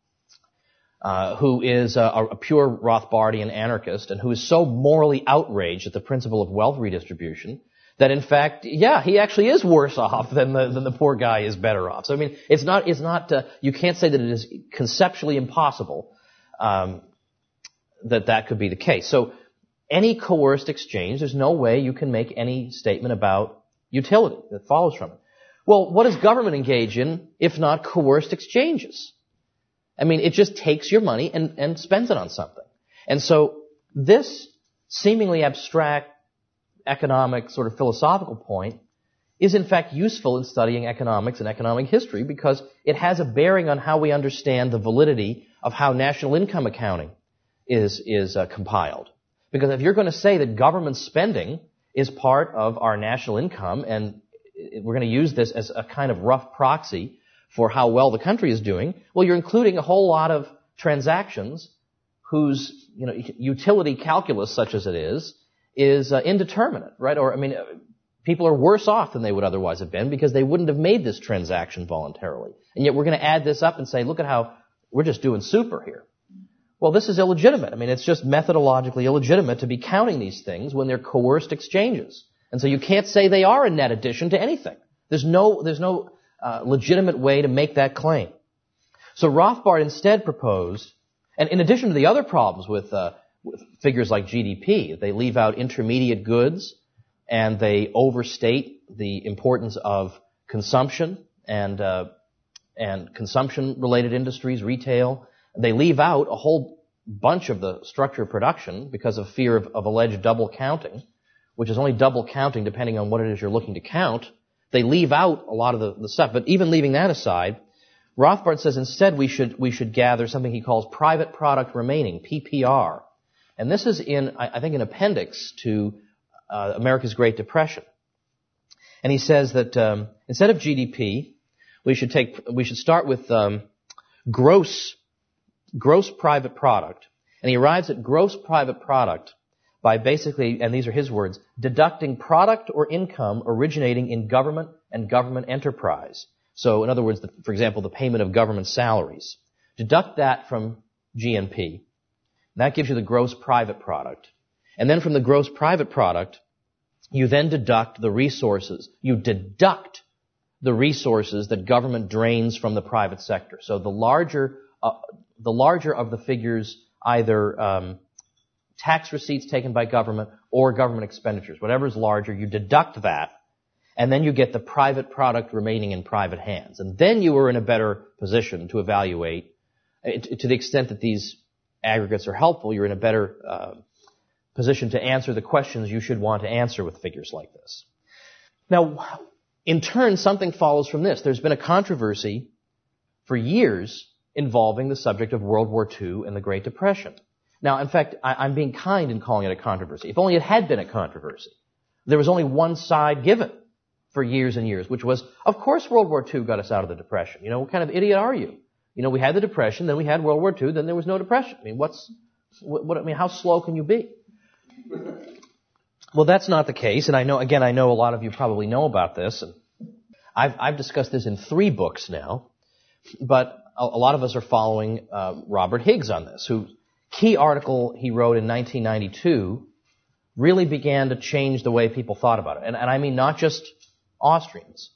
who is a pure Rothbardian anarchist and who is so morally outraged at the principle of wealth redistribution that in fact, he actually is worse off than the poor guy is better off. So it's not you can't say that it is conceptually impossible that could be the case. So any coerced exchange, there's no way you can make any statement about utility that follows from it. Well, what does government engage in if not coerced exchanges? It just takes your money and spends it on something. And so this seemingly abstract economic sort of philosophical point is in fact useful in studying economics and economic history because it has a bearing on how we understand the validity of how national income accounting is compiled. Because if you're going to say that government spending is part of our national income and we're going to use this as a kind of rough proxy for how well the country is doing, well, you're including a whole lot of transactions whose, utility calculus, such as it is indeterminate, right? Or, people are worse off than they would otherwise have been because they wouldn't have made this transaction voluntarily. And yet we're going to add this up and say, look at how we're just doing super here. Well, this is illegitimate. It's just methodologically illegitimate to be counting these things when they're coerced exchanges. And so you can't say they are a net addition to anything. There's no legitimate way to make that claim. So Rothbard instead proposed, and in addition to the other problems with figures like GDP, they leave out intermediate goods and they overstate the importance of consumption and and consumption-related industries, retail. They leave out a whole bunch of the structure of production because of fear of alleged double counting, which is only double counting depending on what it is you're looking to count. They leave out a lot of the stuff. But even leaving that aside, Rothbard says instead we should gather something he calls private product remaining, PPR. And this is I think, an appendix to America's Great Depression. And he says that instead of GDP, we should start with gross private product. And he arrives at gross private product by basically, and these are his words, deducting product or income originating in government and government enterprise. So in other words, for example, the payment of government salaries. Deduct that from GNP. That gives you the gross private product. And then from the gross private product, you then deduct the resources. You deduct the resources that government drains from the private sector. So the larger of the figures, either tax receipts taken by government or government expenditures, whatever is larger, you deduct that, and then you get the private product remaining in private hands. And then you are in a better position to evaluate, to the extent that these aggregates are helpful, you're in a better position to answer the questions you should want to answer with figures like this. Now, in turn, something follows from this. There's been a controversy for years involving the subject of World War II and the Great Depression. Now, in fact, I'm being kind in calling it a controversy. If only it had been a controversy. There was only one side given for years and years, which was, of course World War II got us out of the Depression. You know, what kind of idiot are you? You know, we had the Depression, then we had World War II, then there was no Depression. I mean, how slow can you be? Well, that's not the case, and I know a lot of you probably know about this, and I've discussed this in 3 books now, but a lot of us are following Robert Higgs on this, who key article he wrote in 1992 really began to change the way people thought about it. And I mean not just Austrians.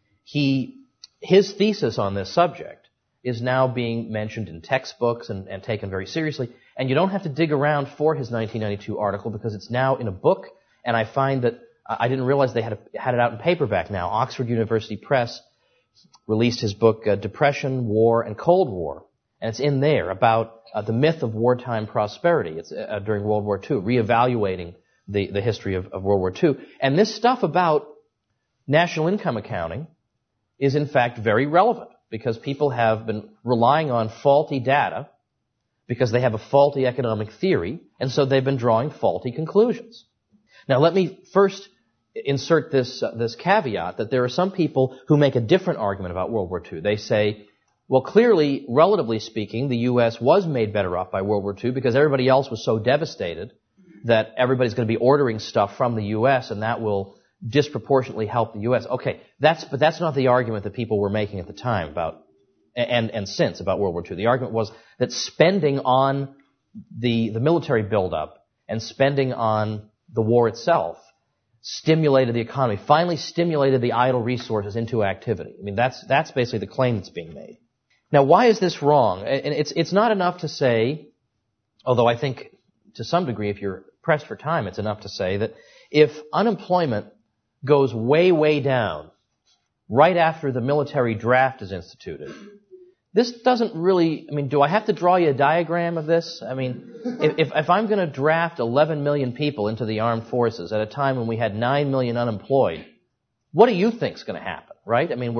His thesis on this subject is now being mentioned in textbooks and taken very seriously. And you don't have to dig around for his 1992 article because it's now in a book. And I find that I didn't realize they had it out in paperback now. Oxford University Press released his book, Depression, War, and Cold War. And it's in there about the myth of wartime prosperity. It's during World War II, reevaluating the history of World War II. And this stuff about national income accounting is in fact very relevant because people have been relying on faulty data because they have a faulty economic theory, and so they've been drawing faulty conclusions. Now let me first insert this caveat that there are some people who make a different argument about World War II. They say, well, clearly, relatively speaking, the U.S. was made better off by World War II because everybody else was so devastated that everybody's going to be ordering stuff from the U.S. and that will disproportionately help the U.S. Okay, but that's not the argument that people were making at the time about and since about World War II. The argument was that spending on the military buildup and spending on the war itself stimulated the economy, finally stimulated the idle resources into activity. I mean, that's basically the claim that's being made. Now, why is this wrong? And it's not enough to say, although I think to some degree, if you're pressed for time, it's enough to say that if unemployment goes way, way down right after the military draft is instituted, this doesn't really, I mean, do I have to draw you a diagram of this? I mean, if I'm going to draft 11 million people into the armed forces at a time when we had 9 million unemployed, what do you think's going to happen, right? I mean,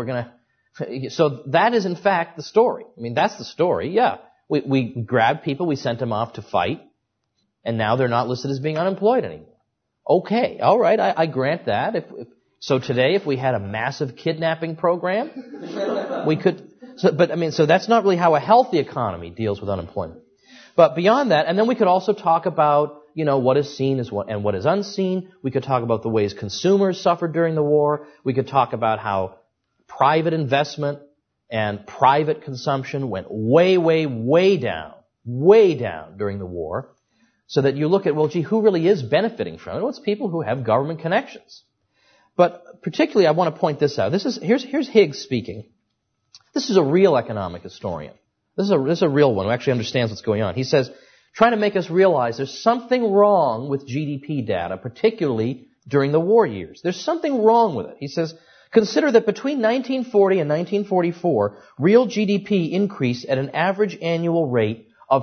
so that is in fact the story. I mean, that's the story. Yeah. We grabbed people, we sent them off to fight, and now they're not listed as being unemployed anymore. Okay. All right. I grant that. So today, if we had a massive kidnapping program, we could, so that's not really how a healthy economy deals with unemployment. But beyond that, and then we could also talk about, what is seen as what is unseen. We could talk about the ways consumers suffered during the war. We could talk about how private investment and private consumption went way, way, way down during the war. So that you look at, well, gee, who really is benefiting from it? Well, it's people who have government connections. But particularly, I want to point this out. Here's Higgs speaking. This is a real economic historian. This is a real one who actually understands what's going on. He says, trying to make us realize there's something wrong with GDP data, particularly during the war years. There's something wrong with it. He says, Consider that between 1940 and 1944, real GDP increased at an average annual rate of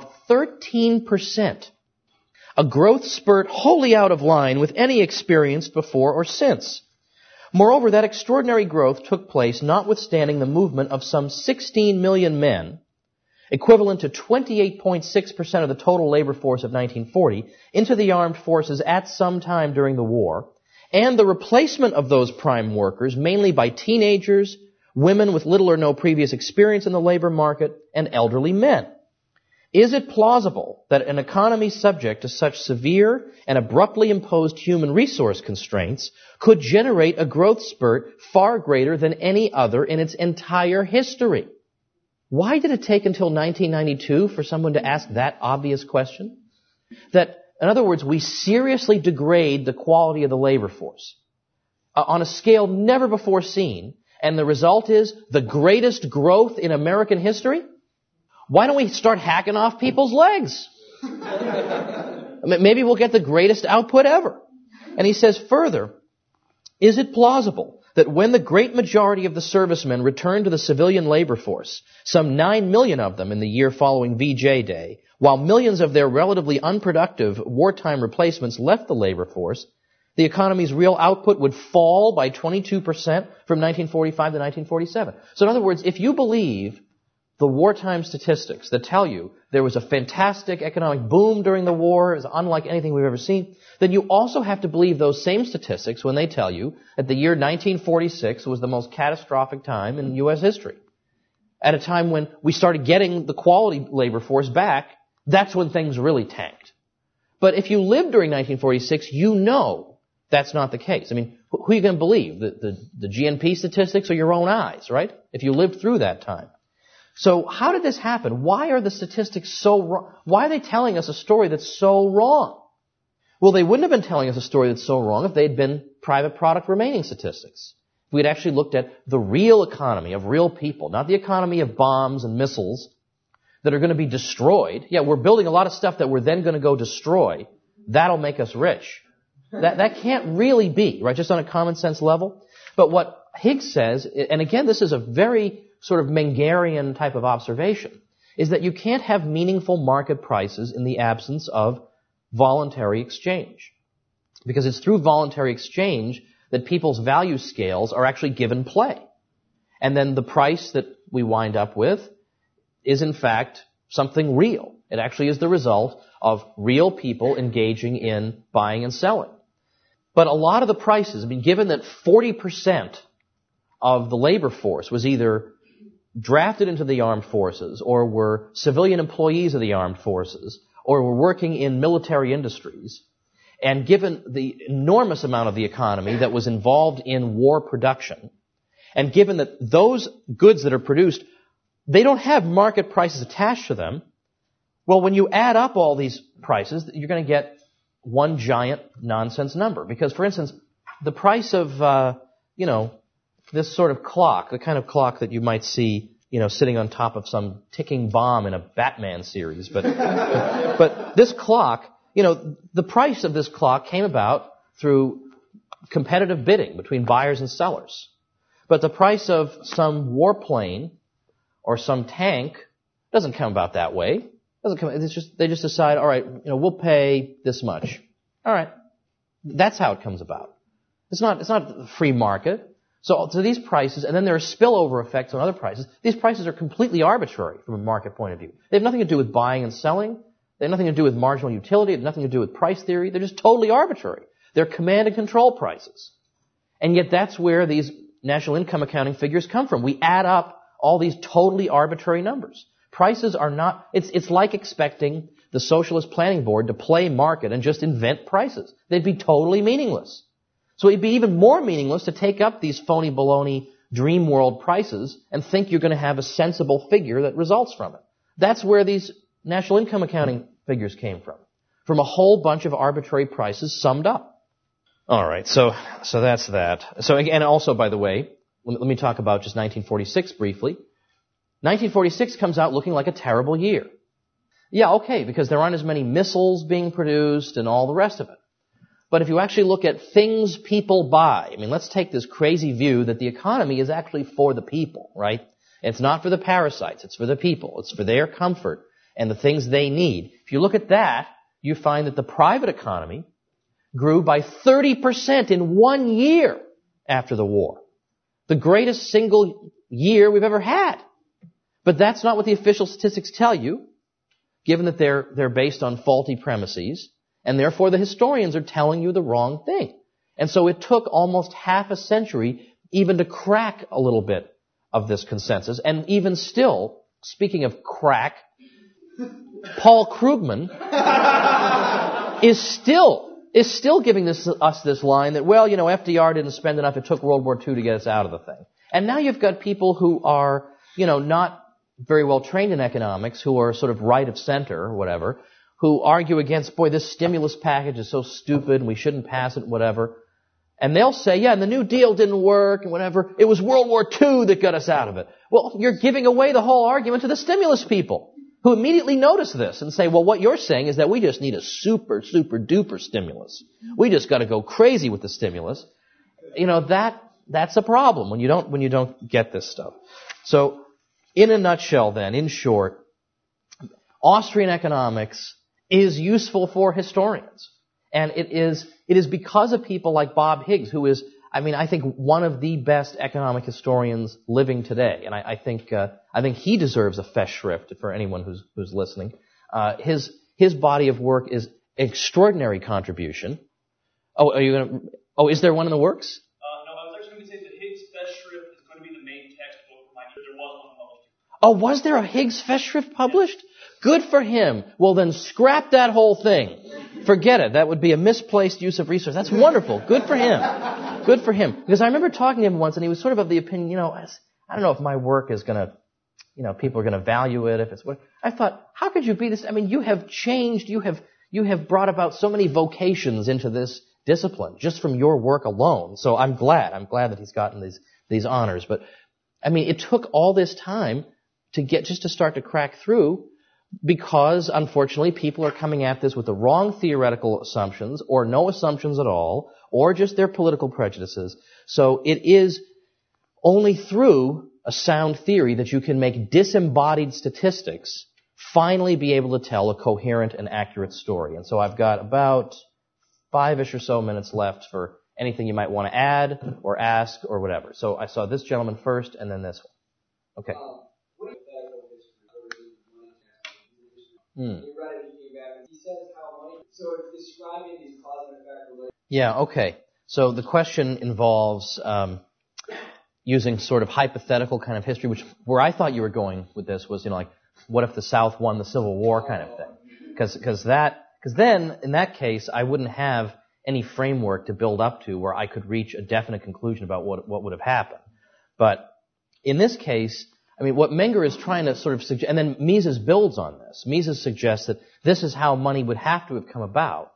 13%. A growth spurt wholly out of line with any experienced before or since. Moreover, that extraordinary growth took place notwithstanding the movement of some 16 million men, equivalent to 28.6% of the total labor force of 1940, into the armed forces at some time during the war, and the replacement of those prime workers mainly by teenagers, women with little or no previous experience in the labor market, and elderly men. Is it plausible that an economy subject to such severe and abruptly imposed human resource constraints could generate a growth spurt far greater than any other in its entire history? Why did it take until 1992 for someone to ask that obvious question? That, in other words, we seriously degrade the quality of the labor force on a scale never before seen, and the result is the greatest growth in American history? Why don't we start hacking off people's legs? Maybe we'll get the greatest output ever. And he says further, is it plausible that when the great majority of the servicemen returned to the civilian labor force, some 9 million of them in the year following VJ Day, while millions of their relatively unproductive wartime replacements left the labor force, the economy's real output would fall by 22% from 1945 to 1947? So in other words, if you believe the wartime statistics that tell you there was a fantastic economic boom during the war, is unlike anything we've ever seen, then you also have to believe those same statistics when they tell you that the year 1946 was the most catastrophic time in U.S. history. At a time when we started getting the quality labor force back, that's when things really tanked. But if you lived during 1946, you know that's not the case. I mean, who are you going to believe? The GNP statistics or your own eyes, right? If you lived through that time. So how did this happen? Why are the statistics so wrong? Why are they telling us a story that's so wrong? Well, they wouldn't have been telling us a story that's so wrong if they'd been private product remaining statistics. If we'd actually looked at the real economy of real people, not the economy of bombs and missiles that are going to be destroyed. Yeah, we're building a lot of stuff that we're then going to go destroy. That'll make us rich. That can't really be, right? Just on a common sense level. But what Higgs says, and again, this is a very sort of Mengerian type of observation, is that you can't have meaningful market prices in the absence of voluntary exchange. Because it's through voluntary exchange that people's value scales are actually given play. And then the price that we wind up with is in fact something real. It actually is the result of real people engaging in buying and selling. But a lot of the prices, I mean, given that 40% of the labor force was either drafted into the armed forces, or were civilian employees of the armed forces, or were working in military industries, and given the enormous amount of the economy that was involved in war production, and given that those goods that are produced, they don't have market prices attached to them, well, when you add up all these prices, you're going to get one giant nonsense number. Because, for instance, the price of, this sort of clock, the kind of clock that you might see, sitting on top of some ticking bomb in a Batman series. But this clock, the price of this clock came about through competitive bidding between buyers and sellers. But the price of some warplane or some tank doesn't come about that way. They just decide, all right, we'll pay this much. All right. That's how it comes about. It's not a free market. So these prices, and then there are spillover effects on other prices. These prices are completely arbitrary from a market point of view. They have nothing to do with buying and selling. They have nothing to do with marginal utility. They have nothing to do with price theory. They're just totally arbitrary. They're command and control prices. And yet that's where these national income accounting figures come from. We add up all these totally arbitrary numbers. Prices are not, it's like expecting the Socialist Planning Board to play market and just invent prices. They'd be totally meaningless. So it'd be even more meaningless to take up these phony baloney dream world prices and think you're going to have a sensible figure that results from it. That's where these national income accounting figures came from a whole bunch of arbitrary prices summed up. All right, so that's that. So again, also, by the way, let me talk about just 1946 briefly. 1946 comes out looking like a terrible year. Yeah, okay, because there aren't as many missiles being produced and all the rest of it. But if you actually look at things people buy, I mean, let's take this crazy view that the economy is actually for the people, right? It's not for the parasites. It's for the people. It's for their comfort and the things they need. If you look at that, you find that the private economy grew by 30% in 1 year after the war. The greatest single year we've ever had. But that's not what the official statistics tell you, given that they're based on faulty premises, and therefore the historians are telling you the wrong thing. And so it took almost half a century even to crack a little bit of this consensus. And even still, speaking of crack, Paul Krugman is still giving us this line that, well, FDR didn't spend enough, it took World War II to get us out of the thing. And now you've got people who are, not very well trained in economics, who are sort of right of center or whatever, who argue against, boy, this stimulus package is so stupid and we shouldn't pass it, whatever. And they'll say, yeah, and the New Deal didn't work and whatever. It was World War II that got us out of it. Well, you're giving away the whole argument to the stimulus people, who immediately notice this and say, well, what you're saying is that we just need a super, super duper stimulus. We just got to go crazy with the stimulus. That's a problem when you don't get this stuff. So, in a nutshell then, in short, Austrian economics is useful for historians. And it is because of people like Bob Higgs, who is, I think one of the best economic historians living today. And I think he deserves a Festschrift for anyone who's listening. His body of work is extraordinary contribution. Is there one in the works?
No, I was actually going to say that Higgs Festschrift is going to be the main textbook for my year. There was one published.
Oh, was there a Higgs Festschrift published? Good for him. Well, then scrap that whole thing. Forget it. That would be a misplaced use of resources. That's wonderful. Good for him. Good for him. Because I remember talking to him once, and he was sort of the opinion, I don't know if my work is going to, people are going to value it. If it's what I thought, how could you be this? You have changed. You have brought about so many vocations into this discipline just from your work alone. So I'm glad that he's gotten these honors. But it took all this time to start to crack through, because unfortunately people are coming at this with the wrong theoretical assumptions, or no assumptions at all, or just their political prejudices. So it is only through a sound theory that you can make disembodied statistics finally be able to tell a coherent and accurate story. And so I've got about 5-ish or so minutes left for anything you might want to add or ask or whatever. So I saw this gentleman first and then this one. Okay. Yeah, okay. So the question involves using sort of hypothetical kind of history, where I thought you were going with this was, what if the South won the Civil War kind of thing? Because then, in that case, I wouldn't have any framework to build up to where I could reach a definite conclusion about what would have happened. But in this case, what Menger is trying to sort of suggest, and then Mises builds on this. Mises suggests that this is how money would have to have come about.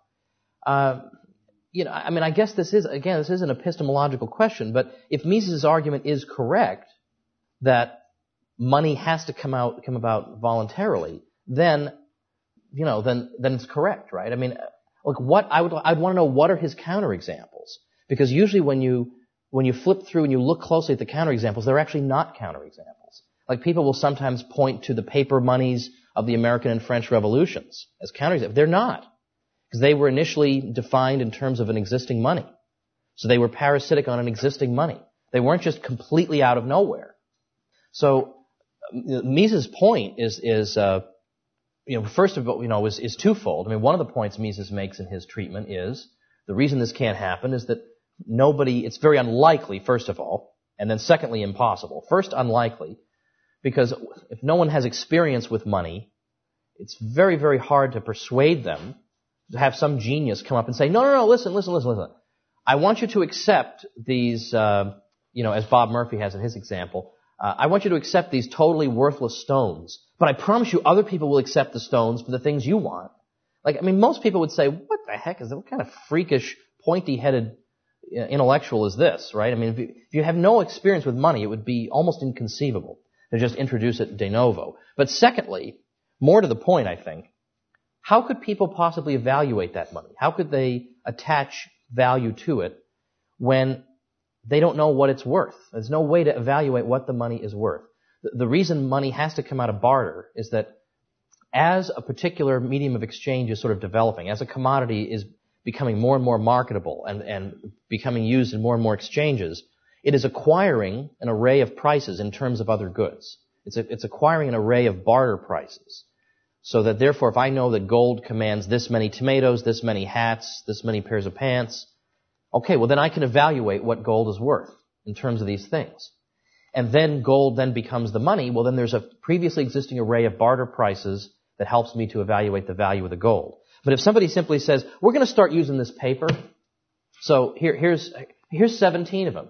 I guess this is an epistemological question, but if Mises' argument is correct, that money has to come about voluntarily, then it's correct, right? I'd want to know, what are his counterexamples? Because usually when you flip through and you look closely at the counterexamples, they're actually not counterexamples. Like, people will sometimes point to the paper monies of the American and French revolutions as counterexamples. They're not, because they were initially defined in terms of an existing money. So they were parasitic on an existing money. They weren't just completely out of nowhere. So Mises' point is first of all, is twofold. One of the points Mises makes in his treatment is the reason this can't happen is that it's very unlikely, first of all, and then secondly, impossible. First, unlikely, because if no one has experience with money, it's very, very hard to persuade them to have some genius come up and say, no, listen. I want you to accept these, as Bob Murphy has in his example, I want you to accept these totally worthless stones, but I promise you other people will accept the stones for the things you want. Most people would say, what the heck what kind of freakish, pointy-headed intellectual is this, right? If you have no experience with money, it would be almost inconceivable to just introduce it de novo. But secondly, more to the point, I think, how could people possibly evaluate that money? How could they attach value to it when they don't know what it's worth. There's no way to evaluate what the money is worth. The reason money has to come out of barter is that as a particular medium of exchange is sort of developing, as a commodity is becoming more and more marketable and becoming used in more and more exchanges, it is acquiring an array of prices in terms of other goods. It's acquiring an array of barter prices. So that therefore, if I know that gold commands this many tomatoes, this many hats, this many pairs of pants, okay, well then I can evaluate what gold is worth in terms of these things. And then gold then becomes the money. Well, then there's a previously existing array of barter prices that helps me to evaluate the value of the gold. But if somebody simply says, we're going to start using this paper, so here's 17 of them,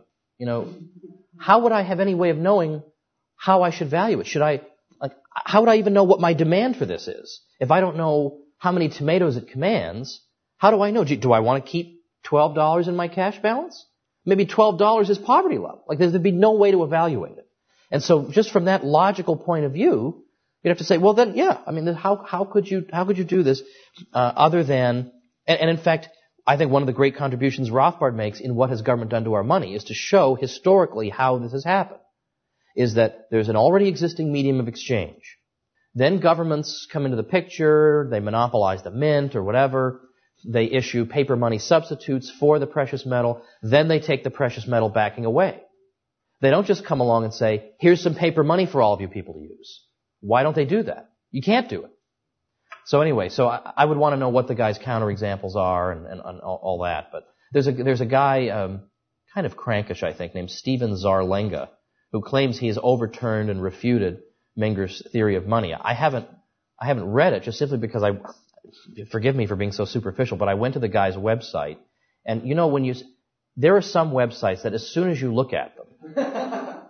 how would I have any way of knowing how I should value it? How would I even know what my demand for this is? If I don't know how many tomatoes it commands, how do I know? Do I want to keep $12 in my cash balance? Maybe $12 is poverty level. There'd be no way to evaluate it. And so just from that logical point of view, you'd have to say, well then, yeah, how could you do this, other than, and in fact, I think one of the great contributions Rothbard makes in What Has Government Done to Our Money is to show historically how this has happened. Is that there's an already existing medium of exchange. Then governments come into the picture, they monopolize the mint or whatever, they issue paper money substitutes for the precious metal, then they take the precious metal backing away. They don't just come along and say, here's some paper money for all of you people to use. Why don't they do that? You can't do it. So anyway, I would want to know what the guy's counterexamples are and all that. But there's a guy, kind of crankish, I think, named Stephen Zarlenga, who claims he has overturned and refuted Menger's theory of money. I haven't read it just simply because forgive me for being so superficial, but I went to the guy's website, and there are some websites that as soon as you look at them,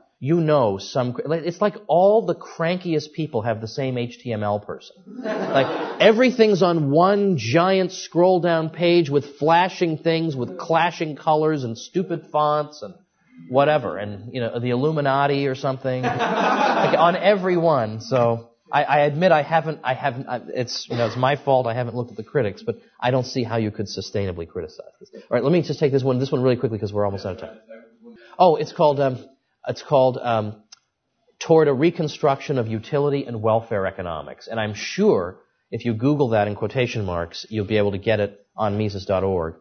it's like all the crankiest people have the same HTML person. Everything's on one giant scroll down page with flashing things, with clashing colors and stupid fonts and whatever, and the Illuminati or something, on every one. So I admit it's my fault. I haven't looked at the critics, but I don't see how you could sustainably criticize this. All right, let me just take this one really quickly because we're almost out of time. Oh, it's called Toward a Reconstruction of Utility and Welfare Economics, and I'm sure if you Google that in quotation marks, you'll be able to get it on Mises.org.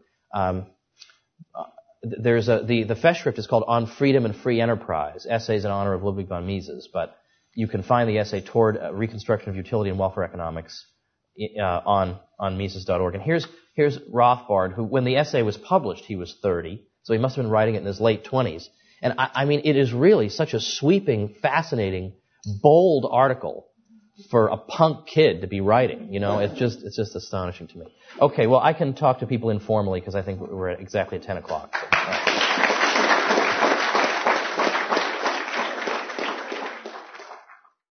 The Festschrift is called On Freedom and Free Enterprise, Essays in Honor of Ludwig von Mises, but you can find the essay Toward Reconstruction of Utility and Welfare Economics on Mises.org. And here's Rothbard, who, when the essay was published, he was 30, so he must have been writing it in his late 20s. And it is really such a sweeping, fascinating, bold article for a punk kid to be writing. It's just astonishing to me. Okay, well, I can talk to people informally because I think we're exactly at 10 o'clock. So,